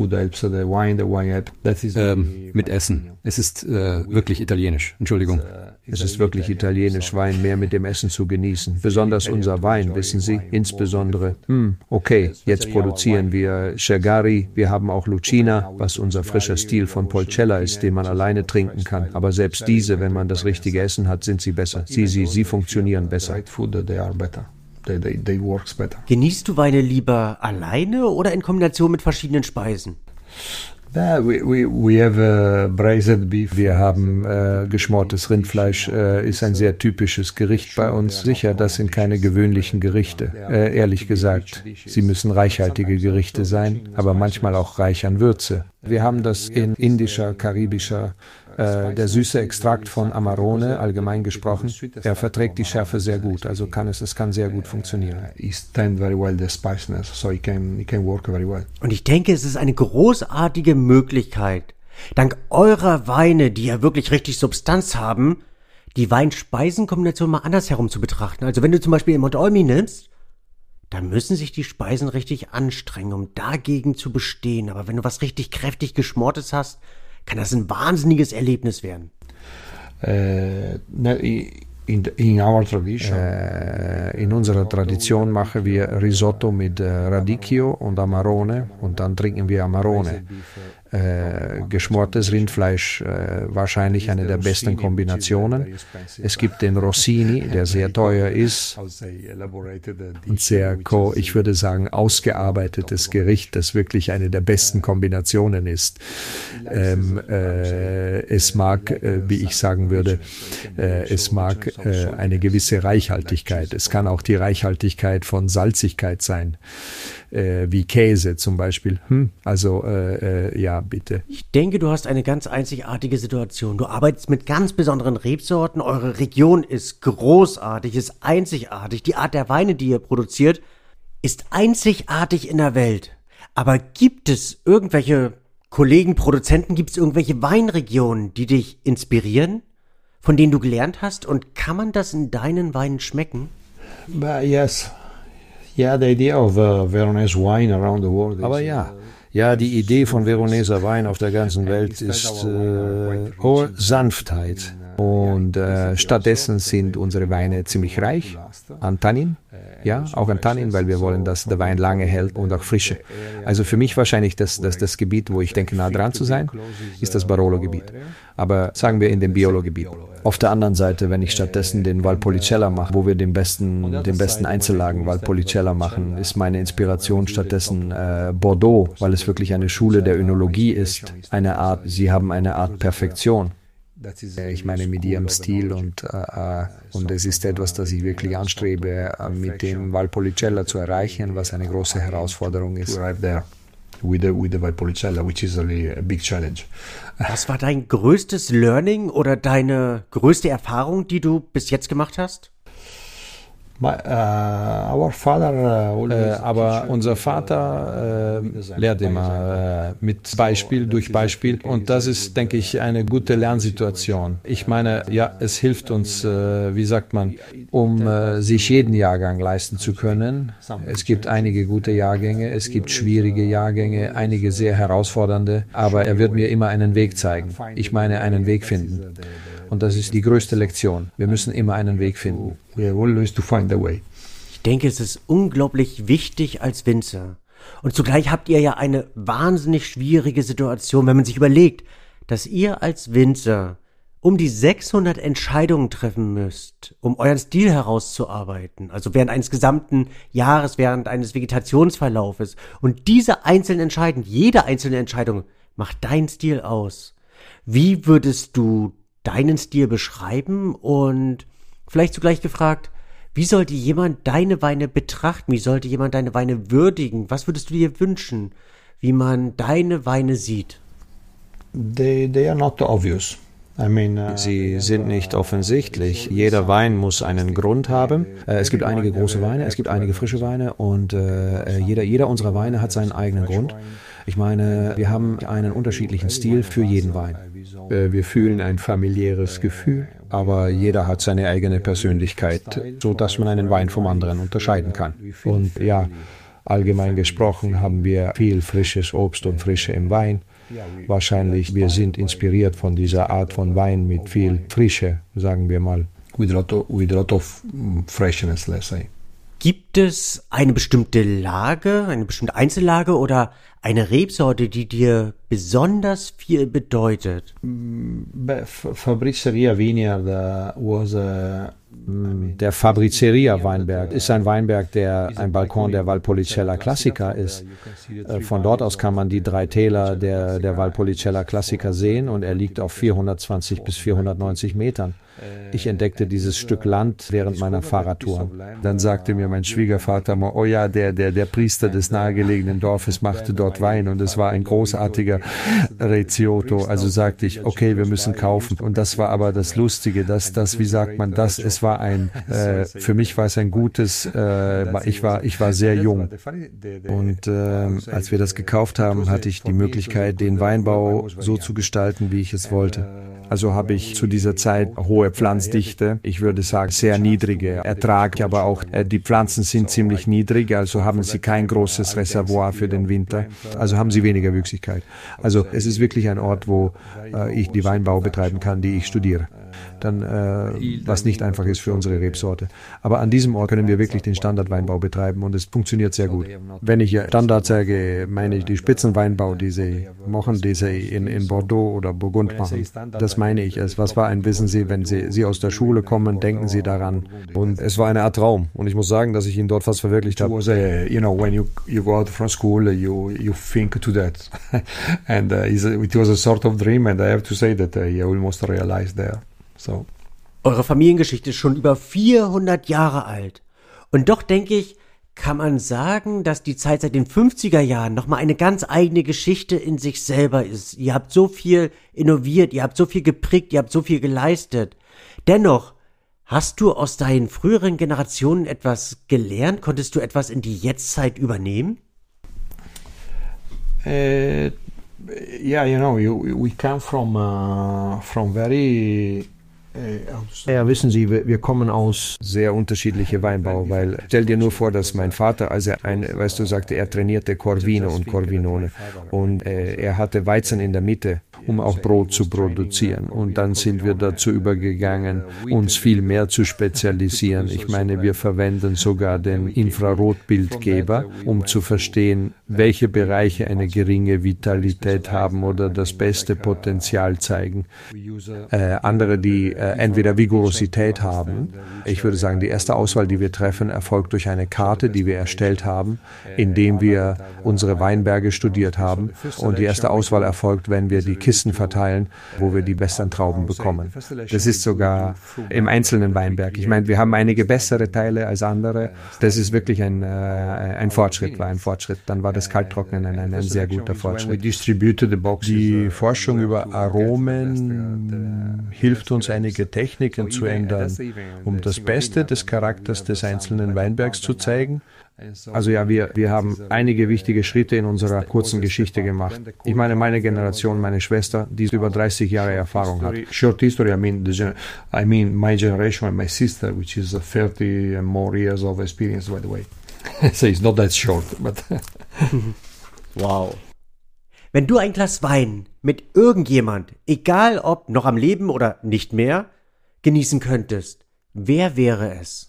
S6: Ähm, mit Essen. Es ist äh, wirklich italienisch. Entschuldigung.
S3: Es ist wirklich italienisch, Wein mehr mit dem Essen zu genießen. Besonders unser Wein, wissen Sie, insbesondere. Hm, okay, jetzt produzieren wir Cergari, wir haben auch Lucina, was unser frischer Stil von Polcella ist, den man alleine trinken kann. Aber selbst diese, wenn man das richtige Essen hat, sind sie besser. Sie, sie, sie funktionieren besser.
S2: They, they, they works better. Genießt du Weine lieber alleine oder in Kombination mit verschiedenen Speisen?
S3: Yeah, we, we, we have uh, braised beef. Wir haben äh, geschmortes Rindfleisch, äh, ist ein sehr typisches Gericht bei uns. Sicher, das sind keine gewöhnlichen Gerichte. Äh, ehrlich gesagt, sie müssen reichhaltige Gerichte sein, aber manchmal auch reich an Würze. Wir haben das in indischer, karibischer, äh, der süße Extrakt von Amarone, allgemein gesprochen. Er verträgt die Schärfe sehr gut, also kann es, es kann sehr gut funktionieren.
S2: Und ich denke, es ist eine großartige Möglichkeit, dank eurer Weine, die ja wirklich richtig Substanz haben, die Wein-Speisen-Kombination mal andersherum zu betrachten. Also wenn du zum Beispiel Mont Olmi nimmst, da müssen sich die Speisen richtig anstrengen, um dagegen zu bestehen. Aber wenn du was richtig kräftig Geschmortes hast, kann das ein wahnsinniges Erlebnis werden.
S3: Äh, in, in, our tradition. Äh, in unserer Tradition machen wir Risotto mit äh, Radicchio und Amarone und dann trinken wir Amarone. Äh, geschmortes Rindfleisch, äh, wahrscheinlich eine der besten Kombinationen. Es gibt den Rossini, der sehr teuer ist und sehr, ich würde sagen, ausgearbeitetes Gericht, das wirklich eine der besten Kombinationen ist. Ähm, äh, es mag, äh, wie ich sagen würde, äh, es mag äh, eine gewisse Reichhaltigkeit. Es kann auch die Reichhaltigkeit von Salzigkeit sein, äh, wie Käse zum Beispiel. Hm? Also, äh, äh, ja, bitte.
S2: Ich denke, du hast eine ganz einzigartige Situation. Du arbeitest mit ganz besonderen Rebsorten. Eure Region ist großartig, ist einzigartig. Die Art der Weine, die ihr produziert, ist einzigartig in der Welt. Aber gibt es irgendwelche Kollegen, Produzenten, gibt es irgendwelche Weinregionen, die dich inspirieren, von denen du gelernt hast? Und kann man das in deinen Weinen schmecken?
S3: But yes. Yeah, the idea of uh, Veronese wine around the world. Aber ja. Ja, die Idee von Veroneser Wein auf der ganzen Welt ist äh, hohe Sanftheit. Und äh, stattdessen sind unsere Weine ziemlich reich an Tannin. Ja, auch an Tannin, weil wir wollen, dass der Wein lange hält und auch Frische. Also für mich wahrscheinlich das, das, das Gebiet, wo ich denke, nah dran zu sein, ist das Barolo-Gebiet. Aber sagen wir in dem Biolo-Gebiet. Auf der anderen Seite, wenn ich stattdessen den Valpolicella mache, wo wir den besten, den besten Einzellagen Valpolicella machen, ist meine Inspiration stattdessen äh, Bordeaux, weil es wirklich eine Schule der Önologie ist. Eine Art, sie haben eine Art Perfektion. Ich meine mit ihrem Stil und, äh, und es ist etwas, das ich wirklich anstrebe, äh, mit dem Valpolicella zu erreichen, was eine große Herausforderung ist.
S6: With the, with the Valpolicella, which is a, a big challenge.
S2: Was war dein größtes Learning oder deine größte Erfahrung, die du bis jetzt gemacht hast?
S3: My, uh, our father, uh, äh, aber unser Vater äh, lehrt immer äh, mit Beispiel durch Beispiel und das ist, denke ich, eine gute Lernsituation. Ich meine, ja, es hilft uns, äh, wie sagt man, um äh, sich jeden Jahrgang leisten zu können. Es gibt einige gute Jahrgänge, es gibt schwierige Jahrgänge, einige sehr herausfordernde, aber er wird mir immer einen Weg zeigen. Ich meine, einen Weg finden. Und das ist die größte Lektion. Wir müssen immer einen Weg finden.
S2: We have always to find a way. Ich denke, es ist unglaublich wichtig als Winzer. Und zugleich habt ihr ja eine wahnsinnig schwierige Situation, wenn man sich überlegt, dass ihr als Winzer um die sechshundert Entscheidungen treffen müsst, um euren Stil herauszuarbeiten. Also während eines gesamten Jahres, während eines Vegetationsverlaufes. Und diese einzelnen Entscheidungen, jede einzelne Entscheidung macht deinen Stil aus. Wie würdest du deinen Stil beschreiben und vielleicht zugleich gefragt, wie sollte jemand deine Weine betrachten? Wie sollte jemand deine Weine würdigen? Was würdest du dir wünschen, wie man deine Weine sieht?
S3: They, they are not obvious. I mean, uh, Sie sind nicht offensichtlich. Jeder Wein muss einen Grund haben. Es gibt einige große Weine, es gibt einige frische Weine und äh, jeder, jeder unserer Weine hat seinen eigenen Grund. Ich meine, wir haben einen unterschiedlichen Stil für jeden Wein.
S5: Wir fühlen ein familiäres Gefühl, aber jeder hat seine eigene Persönlichkeit, so dass man einen Wein vom anderen unterscheiden kann.
S3: Und ja, allgemein gesprochen haben wir viel frisches Obst und Frische im Wein. Wahrscheinlich, wir sind inspiriert von dieser Art von Wein mit viel Frische, sagen wir mal.
S5: With a lot of, with a lot of freshness, let's say.
S2: Gibt es eine bestimmte Lage, eine bestimmte Einzellage oder eine Rebsorte, die dir besonders viel bedeutet?
S3: Fabrizieria Vineyard was a Der Fabrizieria Weinberg ist ein Weinberg, der ein Balkon der Valpolicella Classica ist. Von dort aus kann man die drei Täler der, der Valpolicella Classica sehen und er liegt auf vierhundertzwanzig bis vierhundertneunzig Metern. Ich entdeckte dieses Stück Land während meiner Fahrradtouren.
S5: Dann sagte mir mein Schwiegervater mal, oh ja, der, der, der Priester des nahegelegenen Dorfes machte dort Wein und es war ein großartiger Recioto. Also sagte ich, okay, wir müssen kaufen. Und das war aber das Lustige, dass das, wie sagt man das, es war ein, äh, für mich war es ein gutes, äh, ich war, ich war sehr jung.
S3: Und äh, als wir das gekauft haben, hatte ich die Möglichkeit, den Weinbau so zu gestalten, wie ich es wollte. Also habe ich zu dieser Zeit hohe Pflanzdichte, ich würde sagen sehr niedrige Ertrag, aber auch äh, die Pflanzen sind ziemlich niedrig, also haben sie kein großes Reservoir für den Winter, also haben sie weniger Wüchsigkeit. Also es ist wirklich ein Ort, wo äh, ich die Weinbau betreiben kann, die ich studiere. Dann, äh, was nicht einfach ist für unsere Rebsorte. Aber an diesem Ort können wir wirklich den Standardweinbau betreiben und es funktioniert sehr gut. Wenn ich Standard sage, meine ich die Spitzenweinbau, die sie machen, die sie in, in Bordeaux oder Burgund machen. Das meine ich. Es, was war ein, wissen Sie, wenn Sie, Sie aus der Schule kommen, denken Sie daran. Und es war eine Art Traum. Und ich muss sagen, dass ich ihn dort fast verwirklicht habe.
S5: You know, when you, you go out from school, you, you think to that. And uh, it was a sort of dream and I have to say that uh, I almost realized there. So.
S2: Eure Familiengeschichte ist schon über vierhundert Jahre alt. Und doch denke ich, kann man sagen, dass die Zeit seit den fünfziger Jahren nochmal eine ganz eigene Geschichte in sich selber ist. Ihr habt so viel innoviert, ihr habt so viel geprägt, ihr habt so viel geleistet. Dennoch, hast du aus deinen früheren Generationen etwas gelernt? Konntest du etwas in die Jetztzeit übernehmen?
S5: Uh, yeah, you know, you, we come from, uh, from very...
S3: Ja, wissen Sie, wir, wir kommen aus sehr unterschiedliche Weinbau, weil stell dir nur vor, dass mein Vater, als er ein, weißt du, sagte, er trainierte Corvino und Corvinone und äh, er hatte Weizen in der Mitte, um auch Brot zu produzieren und dann sind wir dazu übergegangen, uns viel mehr zu spezialisieren. Ich meine, wir verwenden sogar den Infrarotbildgeber, um zu verstehen, welche Bereiche eine geringe Vitalität haben oder das beste Potenzial zeigen. Äh, andere, die äh, entweder Vigorosität haben. Ich würde sagen, die erste Auswahl, die wir treffen, erfolgt durch eine Karte, die wir erstellt haben, indem wir unsere Weinberge studiert haben. Und die erste Auswahl erfolgt, wenn wir die Kisten verteilen, wo wir die besten Trauben bekommen. Das ist sogar im einzelnen Weinberg. Ich meine, wir haben einige bessere Teile als andere. Das ist wirklich ein, äh, ein Fortschritt, war ein Fortschritt. Dann war das Kalttrocknen ein, ein sehr guter Fortschritt. Die Forschung über Aromen hilft uns, einige Techniken zu ändern, um das Beste des Charakters des einzelnen Weinbergs zu zeigen. Also ja, wir, wir haben einige wichtige Schritte in unserer kurzen Geschichte gemacht. Ich meine, meine Generation, meine Schwester, die über dreißig Jahre Erfahrung hat.
S5: Short history, I mean, the gen- I mean my generation and my sister, which is thirty and more years of experience, by the way. So it's not that short, but...
S2: Wow. Wenn du ein Glas Wein mit irgendjemand, egal ob noch am Leben oder nicht mehr, genießen könntest, wer wäre es?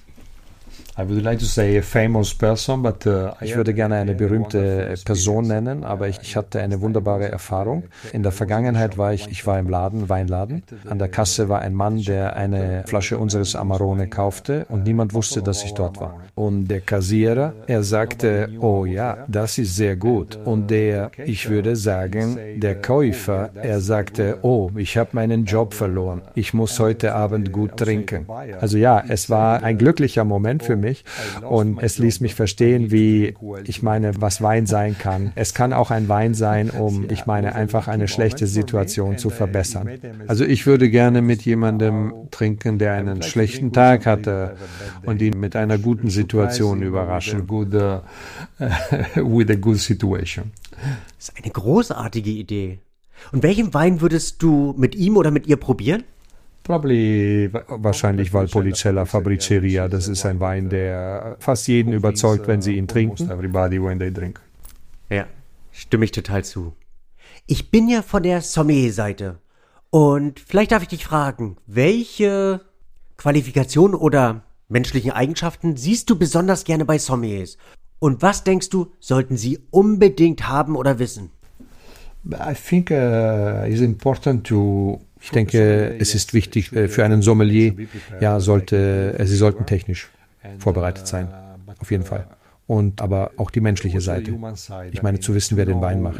S5: I would like to say a famous person, but, uh,
S3: ich würde gerne eine berühmte Person nennen, aber ich, ich hatte eine wunderbare Erfahrung. In der Vergangenheit war ich, ich war im Laden, Weinladen. An der Kasse war ein Mann, der eine Flasche unseres Amarone kaufte und niemand wusste, dass ich dort war. Und der Kassierer, er sagte, oh ja, das ist sehr gut. Und der, ich würde sagen, der Käufer, er sagte, oh, ich habe meinen Job verloren. Ich muss heute Abend gut trinken. Also ja, es war ein glücklicher Moment für mich. Mich. Und es ließ mich verstehen, wie, ich meine, was Wein sein kann. Es kann auch ein Wein sein, um, ich meine, einfach eine schlechte Situation zu verbessern. Also ich würde gerne mit jemandem trinken, der einen schlechten Tag hatte und ihn mit einer guten Situation überraschen.
S5: Good, uh, with a good situation.
S2: Das ist eine großartige Idee. Und welchen Wein würdest du mit ihm oder mit ihr probieren?
S3: Probably, wahrscheinlich Valpolicella Fabriceria. Das ist ein Wein, der fast jeden überzeugt, wenn sie ihn trinken. Everybody when they drink.
S2: Ja, stimme ich total zu. Ich bin ja von der Sommelier-Seite. Und vielleicht darf ich dich fragen, welche Qualifikationen oder menschlichen Eigenschaften siehst du besonders gerne bei Sommeliers? Und was denkst du, sollten sie unbedingt haben oder wissen?
S3: I think uh, it's important to Ich denke, es ist wichtig für einen Sommelier, ja, sollte, sie sollten technisch vorbereitet sein, auf jeden Fall. Und aber auch die menschliche Seite. Ich meine, zu wissen, wer den Wein macht.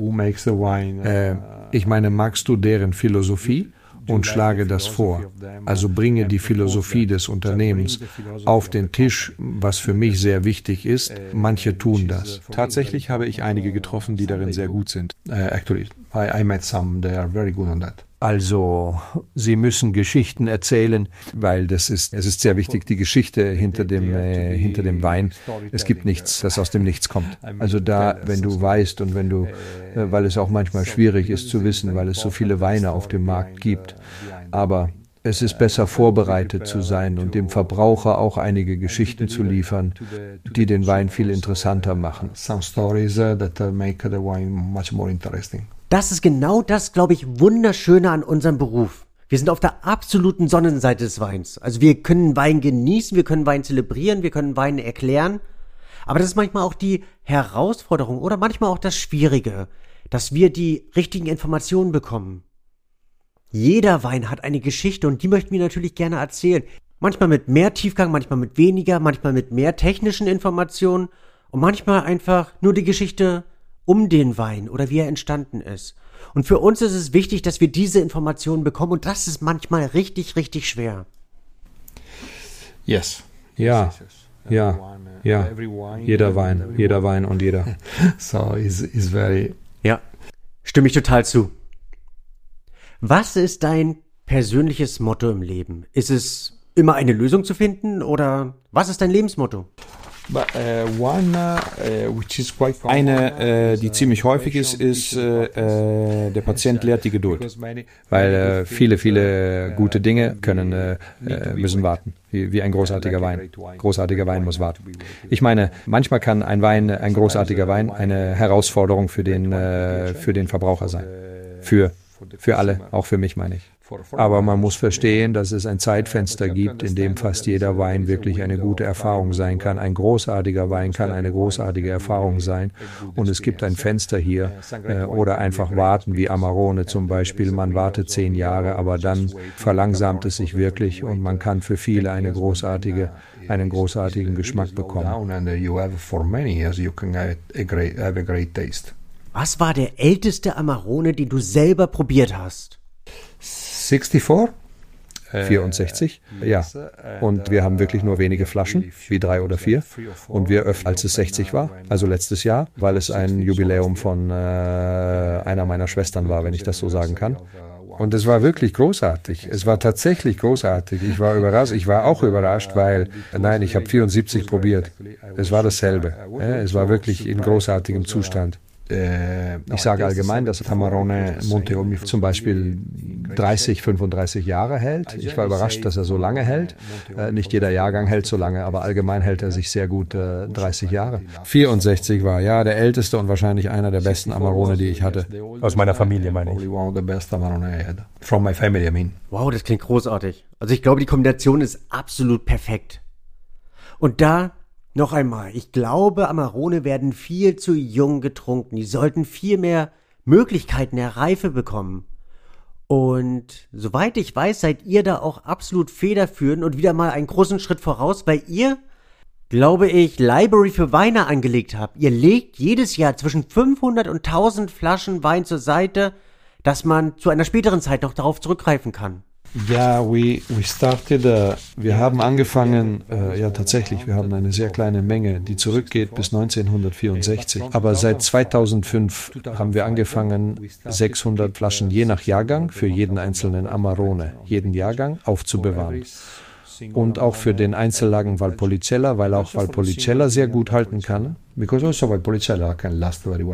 S3: Äh, ich meine, magst du deren Philosophie und schlage das vor? Also bringe die Philosophie des Unternehmens auf den Tisch, was für mich sehr wichtig ist. Manche tun das.
S5: Tatsächlich habe ich einige getroffen, die darin sehr gut sind.
S3: Uh, actually, I, I met some, they are very good on that. Also, sie müssen Geschichten erzählen, weil das ist, es ist sehr wichtig, die Geschichte hinter dem, äh, hinter dem Wein. Es gibt nichts, das aus dem Nichts kommt. Also da, wenn du weißt und wenn du, äh, weil es auch manchmal schwierig ist zu wissen, weil es so viele Weine auf dem Markt gibt. Aber es ist besser vorbereitet zu sein und dem Verbraucher auch einige Geschichten zu liefern, die den Wein viel interessanter machen. Some stories that make the wine much more interesting.
S2: Das ist genau das, glaube ich, Wunderschöne an unserem Beruf. Wir sind auf der absoluten Sonnenseite des Weins. Also wir können Wein genießen, wir können Wein zelebrieren, wir können Wein erklären. Aber das ist manchmal auch die Herausforderung oder manchmal auch das Schwierige, dass wir die richtigen Informationen bekommen. Jeder Wein hat eine Geschichte und die möchten wir natürlich gerne erzählen. Manchmal mit mehr Tiefgang, manchmal mit weniger, manchmal mit mehr technischen Informationen und manchmal einfach nur die Geschichte um den Wein oder wie er entstanden ist. Und für uns ist es wichtig, dass wir diese Informationen bekommen und das ist manchmal richtig, richtig schwer.
S3: Yes. Ja, ja, ja. Jeder Wein, jeder Wein und jeder. So is is very.
S2: Ja, stimme ich total zu. Was ist dein persönliches Motto im Leben? Ist es immer eine Lösung zu finden oder was ist dein Lebensmotto?
S3: Eine, äh, die ziemlich häufig ist, ist, äh, der Patient lehrt die Geduld. Weil äh, viele, viele gute Dinge können, äh, müssen warten. Wie, wie ein großartiger Wein. Großartiger Wein muss warten. Ich meine, manchmal kann ein Wein, ein großartiger Wein, eine Herausforderung für den, äh, für den Verbraucher sein. Für, für alle, auch für mich meine ich. Aber man muss verstehen, dass es ein Zeitfenster gibt, in dem fast jeder Wein wirklich eine gute Erfahrung sein kann. Ein großartiger Wein kann eine großartige Erfahrung sein. Und es gibt ein Fenster hier. Äh, oder einfach warten, wie Amarone zum Beispiel. Man wartet zehn Jahre, aber dann verlangsamt es sich wirklich und man kann für viele eine großartige, einen großartigen Geschmack bekommen.
S2: Was war der älteste Amarone, den du selber probiert hast?
S3: vierundsechzig? vierundsechzig, ja. Und wir haben wirklich nur wenige Flaschen, wie drei oder vier. Und wir öffnen, als es sechzig war, also letztes Jahr, weil es ein Jubiläum von äh, einer meiner Schwestern war, wenn ich das so sagen kann. Und es war wirklich großartig. Es war tatsächlich großartig. Ich war überrascht. Ich war auch überrascht, weil, nein, ich habe vierundsiebzig probiert. Es war dasselbe. Es war wirklich in großartigem Zustand. Ich sage allgemein, dass Amarone Monte Olmi zum Beispiel dreißig, fünfunddreißig Jahre hält. Ich war überrascht, dass er so lange hält. Nicht jeder Jahrgang hält so lange, aber allgemein hält er sich sehr gut dreißig Jahre. vierundsechzig war, ja, der älteste und wahrscheinlich einer der besten Amarone, die ich hatte.
S5: Aus meiner Familie, meine ich.
S3: From my family, I mean.
S2: Wow, das klingt großartig. Also ich glaube, die Kombination ist absolut perfekt. Und da noch einmal, ich glaube, Amarone werden viel zu jung getrunken. Die sollten viel mehr Möglichkeiten der Reife bekommen. Und soweit ich weiß, seid ihr da auch absolut federführend und wieder mal einen großen Schritt voraus, weil ihr, glaube ich, Library für Weine angelegt habt. Ihr legt jedes Jahr zwischen fünfhundert und tausend Flaschen Wein zur Seite, dass man zu einer späteren Zeit noch darauf zurückgreifen kann.
S3: Ja, we, we started, uh, wir haben angefangen, uh, ja tatsächlich, wir haben eine sehr kleine Menge, die zurückgeht bis neunzehnhundertvierundsechzig. Aber seit zweitausendfünf haben wir angefangen, sechshundert Flaschen je nach Jahrgang für jeden einzelnen Amarone, jeden Jahrgang aufzubewahren. Und auch für den Einzellagen Valpolicella, weil auch Valpolicella sehr gut halten kann. Because also Valpolicella can last very well.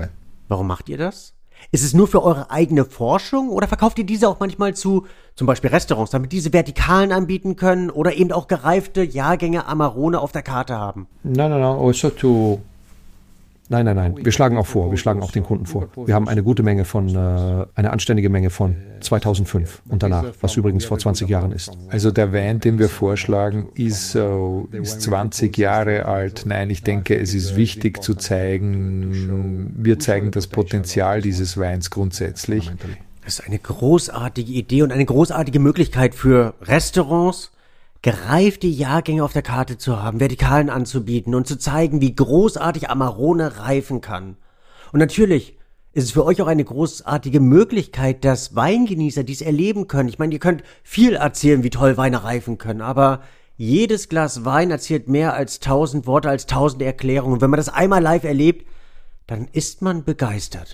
S2: Warum macht ihr das? Ist es nur für eure eigene Forschung oder verkauft ihr diese auch manchmal zu zum Beispiel Restaurants, damit diese Vertikalen anbieten können oder eben auch gereifte Jahrgänge Amarone auf der Karte haben?
S3: Nein, nein, nein, also to Nein, nein, nein. Wir schlagen auch vor. Wir schlagen auch den Kunden vor. Wir haben eine gute Menge von, äh, eine anständige Menge von zweitausendfünf und danach, was übrigens vor zwanzig Jahren ist.
S5: Also der Wein, den wir vorschlagen, ist, äh, ist zwanzig Jahre alt. Nein, ich denke, es ist wichtig zu zeigen, wir zeigen das Potenzial dieses Weins grundsätzlich.
S2: Das ist eine großartige Idee und eine großartige Möglichkeit für Restaurants, gereifte Jahrgänge auf der Karte zu haben, Vertikalen anzubieten und zu zeigen, wie großartig Amarone reifen kann. Und natürlich ist es für euch auch eine großartige Möglichkeit, dass Weingenießer dies erleben können. Ich meine, ihr könnt viel erzählen, wie toll Weine reifen können, aber jedes Glas Wein erzählt mehr als tausend Worte, als tausend Erklärungen. Und wenn man das einmal live erlebt, dann ist man begeistert.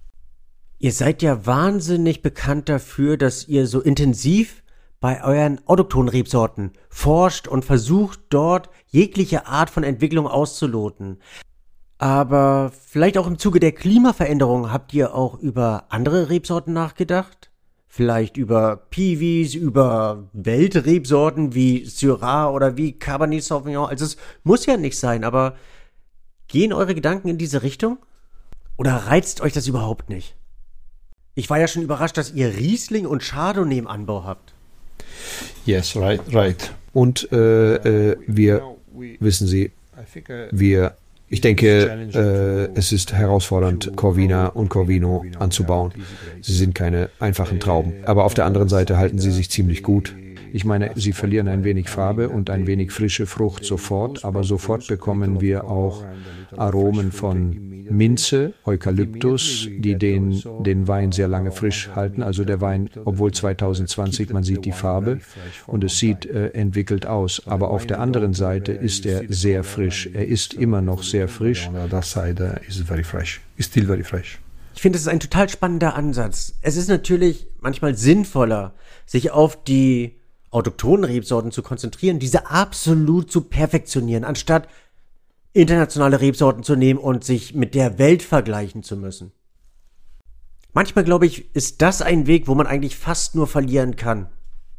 S2: Ihr seid ja wahnsinnig bekannt dafür, dass ihr so intensiv bei euren autochthonen Rebsorten forscht und versucht, dort jegliche Art von Entwicklung auszuloten. Aber vielleicht auch im Zuge der Klimaveränderung habt ihr auch über andere Rebsorten nachgedacht? Vielleicht über Piwis, über Weltrebsorten wie Syrah oder wie Cabernet Sauvignon? Also es muss ja nicht sein, aber gehen eure Gedanken in diese Richtung? Oder reizt euch das überhaupt nicht? Ich war ja schon überrascht, dass ihr Riesling und Chardonnay im Anbau habt.
S5: Yes, right, right.
S3: Und äh, äh, wir, wissen Sie, wir, ich denke, äh, es ist herausfordernd, Corvina und Corvino anzubauen. Sie sind keine einfachen Trauben. Aber auf der anderen Seite halten sie sich ziemlich gut. Ich meine, sie verlieren ein wenig Farbe und ein wenig frische Frucht sofort, aber sofort bekommen wir auch Aromen von Minze, Eukalyptus, die den, den Wein sehr lange frisch halten. Also der Wein, obwohl zwanzig zwanzig, man sieht die Farbe und es sieht äh, entwickelt aus. Aber auf der anderen Seite ist er sehr frisch. Er ist immer noch sehr frisch.
S5: Das Seite ist very fresh. Is still very fresh.
S2: Ich finde, das ist ein total spannender Ansatz. Es ist natürlich manchmal sinnvoller, sich auf die autochthonen Rebsorten zu konzentrieren, diese absolut zu perfektionieren, anstatt internationale Rebsorten zu nehmen und sich mit der Welt vergleichen zu müssen. Manchmal, glaube ich, ist das ein Weg, wo man eigentlich fast nur verlieren kann.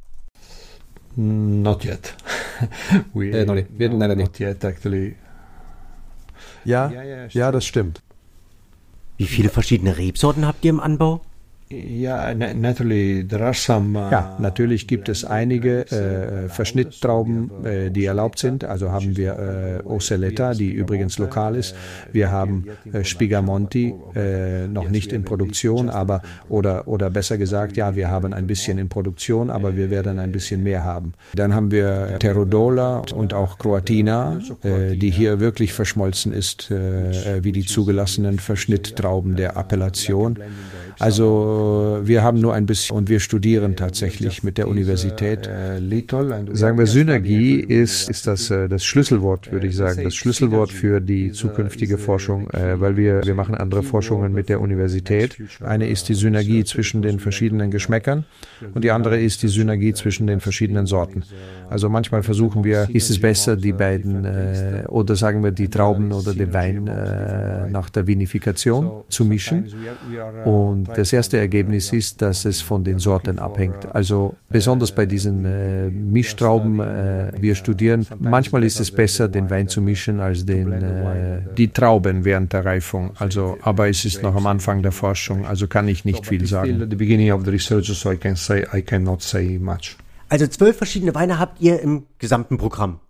S5: Not yet. We,
S6: äh, noch nicht. Wir, nein, nein,
S5: not yet, actually.
S3: Ja, ja, das stimmt.
S2: Wie viele verschiedene Rebsorten habt ihr im Anbau?
S5: Ja, naturally, there are some, uh,
S3: ja, natürlich gibt es einige äh, Verschnitttrauben, äh, die erlaubt sind. Also haben wir äh, Oceletta, die übrigens lokal ist. Wir haben äh, Spigamonti, äh, noch nicht in Produktion, aber oder oder besser gesagt, ja, wir haben ein bisschen in Produktion, aber wir werden ein bisschen mehr haben. Dann haben wir Terrodola und auch Croatina, äh, die hier wirklich verschmolzen ist, äh, wie die zugelassenen Verschnitttrauben der Appellation. Also wir haben nur ein bisschen und wir studieren tatsächlich mit der Universität. Sagen wir, Synergie ist, ist das, das Schlüsselwort, würde ich sagen, das Schlüsselwort für die zukünftige Forschung, weil wir, wir machen andere Forschungen mit der Universität. Eine ist die Synergie zwischen den verschiedenen Geschmäckern und die andere ist die Synergie zwischen den verschiedenen Sorten. Also manchmal versuchen wir, ist es besser, die beiden, äh, oder sagen wir die Trauben oder den Wein äh, nach der Vinifikation zu mischen. Und das erste Ergebnis ist, dass es von den Sorten abhängt. Also besonders bei diesen äh, Mischtrauben, äh, wir studieren, manchmal ist es besser, den Wein zu mischen, als den, äh, die Trauben während der Reifung. Also, aber es ist noch am Anfang der Forschung, also kann ich nicht viel sagen.
S5: At the beginning of the research, so I can say, I cannot say much.
S2: Also zwölf verschiedene Weine habt ihr im gesamten Programm.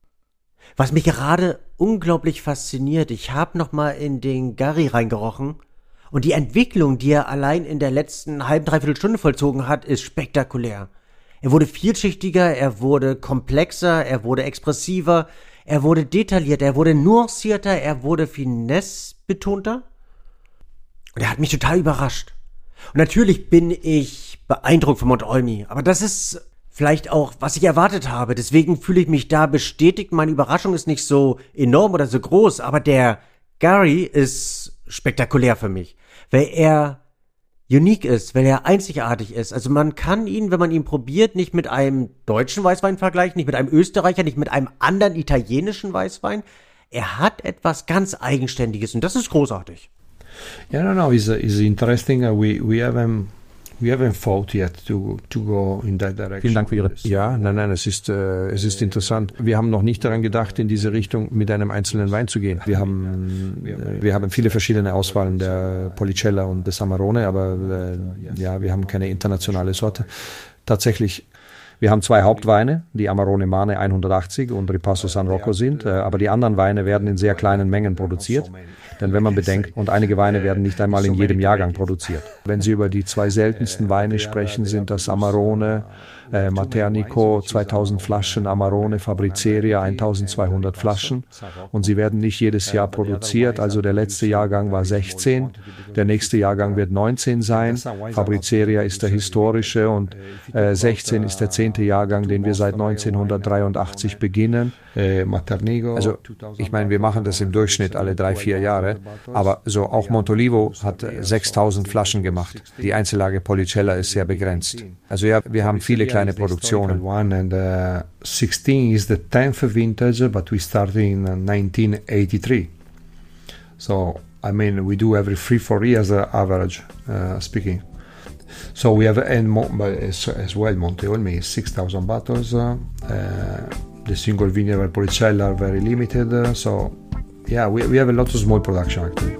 S2: Was mich gerade unglaublich fasziniert, ich habe noch mal in den Gary reingerochen und die Entwicklung, die er allein in der letzten halben, dreiviertel Stunde vollzogen hat, ist spektakulär. Er wurde vielschichtiger, er wurde komplexer, er wurde expressiver, er wurde detaillierter, er wurde nuancierter, er wurde finesse-betonter. Und er hat mich total überrascht. Und natürlich bin ich beeindruckt von Montalmi, aber das ist vielleicht auch, was ich erwartet habe. Deswegen fühle ich mich da bestätigt. Meine Überraschung ist nicht so enorm oder so groß, aber der Gary ist spektakulär für mich, weil er unique ist, weil er einzigartig ist. Also man kann ihn, wenn man ihn probiert, nicht mit einem deutschen Weißwein vergleichen, nicht mit einem Österreicher, nicht mit einem anderen italienischen Weißwein. Er hat etwas ganz Eigenständiges und das ist großartig.
S5: Yeah, no, no, it's, it's interesting. Uh, we, we haven't We haven't thought yet to, to go in that direction.
S4: Vielen Dank für Ihre...
S3: Ja, nein, nein, es ist, äh, es ist interessant. Wir haben noch nicht daran gedacht, in diese Richtung mit einem einzelnen Wein zu gehen. Wir haben, äh, wir haben viele verschiedene Auswahlen der Policella und des Amarone, aber äh, ja, wir haben keine internationale Sorte. Tatsächlich, wir haben zwei Hauptweine, die Amarone Mane hundertachtzig und Ripasso San Rocco sind, äh, aber die anderen Weine werden in sehr kleinen Mengen produziert. Denn wenn man bedenkt, und einige Weine werden nicht einmal in jedem Jahrgang produziert. Wenn Sie über die zwei seltensten Weine sprechen, sind das Amarone, äh, Maternico, zweitausend Flaschen, Amarone Fabriceria, eintausendzweihundert Flaschen. Und sie werden nicht jedes Jahr produziert. Also der letzte Jahrgang war sechzehn, der nächste Jahrgang wird neunzehn sein. Fabriceria ist der historische und äh, sechzehn ist der zehnte Jahrgang, den wir seit neunzehnhundertdreiundachtzig beginnen. Äh, Maternico. Also ich meine, wir machen das im Durchschnitt alle drei, vier Jahre. Aber so auch Montolivo hat sechstausend Flaschen gemacht. Die Einzellage Policella ist sehr begrenzt. Also ja, wir haben viele kleine Produktionen.
S5: And uh, sixteen is the tenth vintage, but we started in uh, nineteen eighty-three. So I mean, we do every three, four years uh, average uh, speaking. So we have and mo- as, as well Monte Olmi is six thousand bottles. Uh, uh, the single vineyard Policella are very limited. Uh, so yeah, we, we have a lot of small production actually.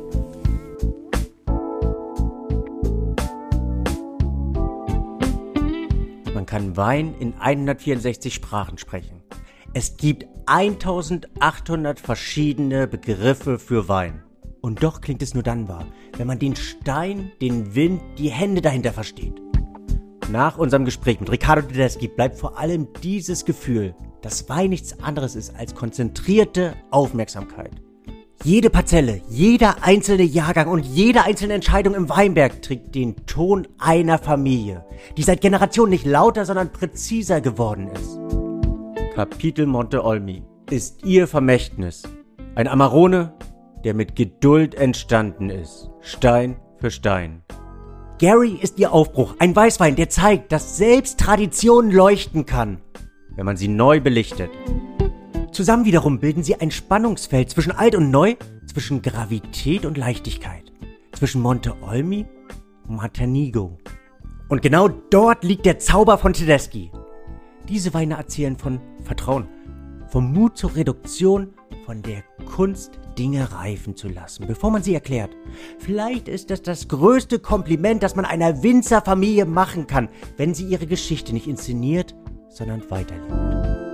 S2: Man kann Wein in hundertvierundsechzig Sprachen sprechen. Es gibt eintausendachthundert verschiedene Begriffe für Wein. Und doch klingt es nur dann wahr, wenn man den Stein, den Wind, die Hände dahinter versteht. Nach unserem Gespräch mit Riccardo Tedeschi bleibt vor allem dieses Gefühl, dass Wein nichts anderes ist als konzentrierte Aufmerksamkeit. Jede Parzelle, jeder einzelne Jahrgang und jede einzelne Entscheidung im Weinberg trägt den Ton einer Familie, die seit Generationen nicht lauter, sondern präziser geworden ist. Kapitel Monte Olmi ist ihr Vermächtnis. Ein Amarone, der mit Geduld entstanden ist, Stein für Stein. Gary ist ihr Aufbruch, ein Weißwein, der zeigt, dass selbst Tradition leuchten kann, wenn man sie neu belichtet. Zusammen wiederum bilden sie ein Spannungsfeld zwischen alt und neu, zwischen Gravität und Leichtigkeit, zwischen Monte Olmi und Maternico. Und genau dort liegt der Zauber von Tedeschi. Diese Weine erzählen von Vertrauen, vom Mut zur Reduktion, von der Kunst, Dinge reifen zu lassen, bevor man sie erklärt. Vielleicht ist das das größte Kompliment, das man einer Winzerfamilie machen kann, wenn sie ihre Geschichte nicht inszeniert, sondern weiterlebt.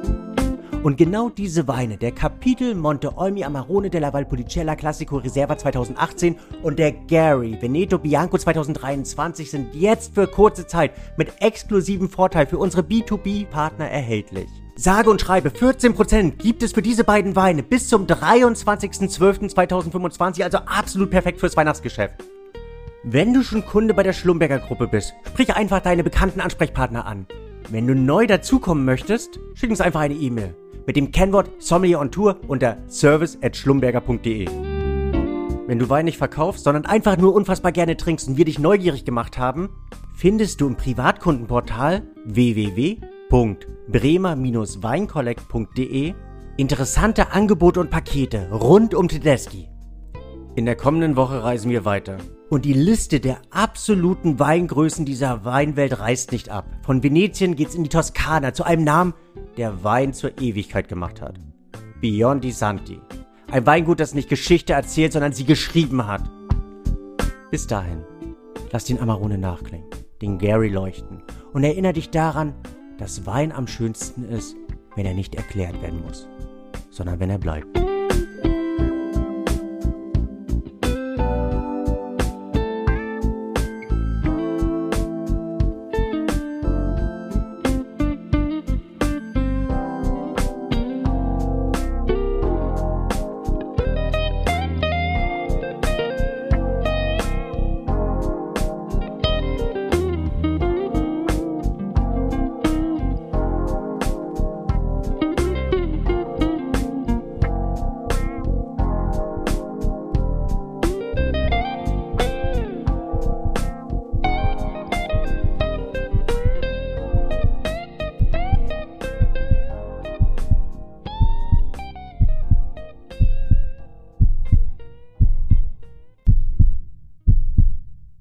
S2: Und genau diese Weine, der Kapitel Monte Olmi Amarone della Valpolicella Classico Riserva zweitausendachtzehn und der Gary Veneto Bianco zweitausenddreiundzwanzig sind jetzt für kurze Zeit mit exklusivem Vorteil für unsere B zwei B-Partner erhältlich. Sage und schreibe, vierzehn Prozent gibt es für diese beiden Weine bis zum dreiundzwanzigsten zwölften zweitausendfünfundzwanzig, also absolut perfekt fürs Weihnachtsgeschäft. Wenn du schon Kunde bei der Schlumberger Gruppe bist, sprich einfach deine bekannten Ansprechpartner an. Wenn du neu dazukommen möchtest, schick uns einfach eine E-Mail mit dem Kennwort Sommelier on Tour unter service at schlumberger punkt de. Wenn du Wein nicht verkaufst, sondern einfach nur unfassbar gerne trinkst und wir dich neugierig gemacht haben, findest du im Privatkundenportal w w w punkt bremer Bindestrich weinkollekt punkt de interessante Angebote und Pakete rund um Tedeschi. In der kommenden Woche reisen wir weiter. Und die Liste der absoluten Weingrößen dieser Weinwelt reißt nicht ab. Von Venetien geht's in die Toskana zu einem Namen, der Wein zur Ewigkeit gemacht hat. Biondi Santi. Ein Weingut, das nicht Geschichte erzählt, sondern sie geschrieben hat. Bis dahin, lass den Amarone nachklingen, den Gary leuchten und erinnere dich daran, dass Wein am schönsten ist, wenn er nicht erklärt werden muss, sondern wenn er bleibt.